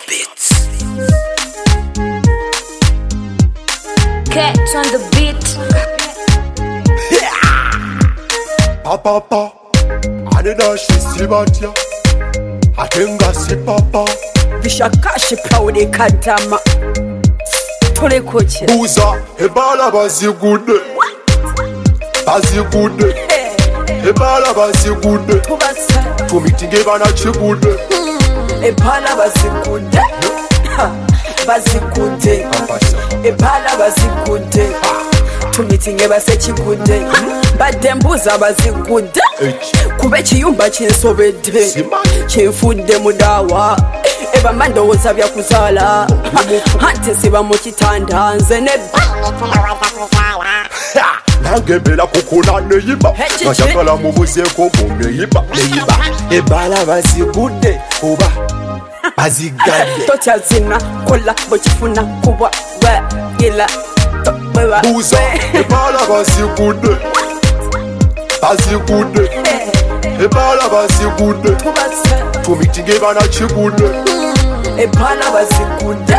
beats. Catch on the beat. Papa, anena shisibatia, atenga si papa. Bishakashi paude kadama. Tole koche. Buza, ebala bazigude. Bazigude. Ebala bazigude. Tubasa. Tumitinge bana chigude. Ebala bazigude. Bazigude. Ebala bazigude. Tumitinge base chigude. Badembuza bazigude. Kube chiyumba chinsobede. Chinfudde mudawa. Eba mandowooza bya kuzala. Hante siba mu kitanda nze ne Nangebera kukula neyiba. Njagala mubuzeeko neyiba. Ebala bazigude kuba bazigadde. tokyazina kola bwekifuna kubwa bwagila Buza, ebala bazigude. Bazigude. Ebala bazigude. tubasa Tumitinge bana chigude. ebala bazigude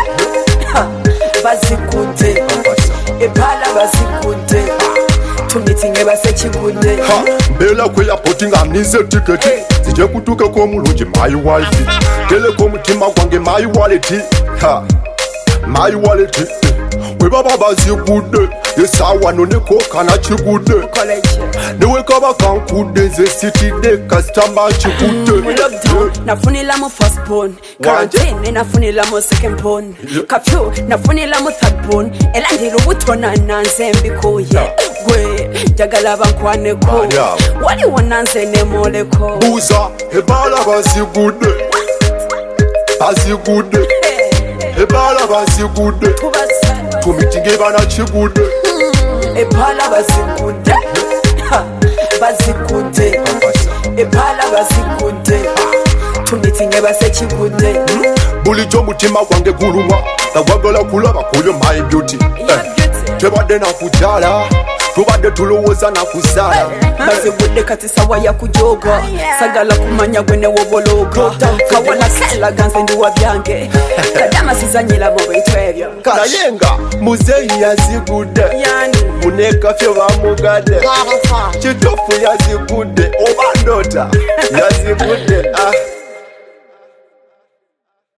bazigude ebala bazigude tumitinge basekigude Mbela kweya potinga mnize tiketi. Zije kutuke kwa mulungi my wife. Tele kwa mutima kwange my wallet. My wallet. We baba bazigude. Yesawa noneko kana chigude. college Newe kaba kankude ze city de customer chigude. lockdown nafunila mu first born quarantine nafunila mu second born curfew nafunila mu third born elandira ubutona nanze mbikuye gwe jagala bankwaneko wali wonanze nemoleko Buza, ebala bazigude. Bazigude. Ebala bazigude. tubasa Tumitinge bana chigude. ebala bazigude bazigude ebala bazigude tumitinge basekigude Bulijo mutima gwange guluma. Nagwagala kulaba kuyo my beauty. Tebadde na kujala. Tubadde tulowooza na kusala. bazigude kati sawa ya kujoga sagala kumanya gwe newobologa kawala kelaga nze ndi wa byange kadama sizanyira mu bintu ebyo Nayenga muzeyi yazigude. yani Munekafyo bamugadde. Kitufu yazigude. Oba ndota yazigude.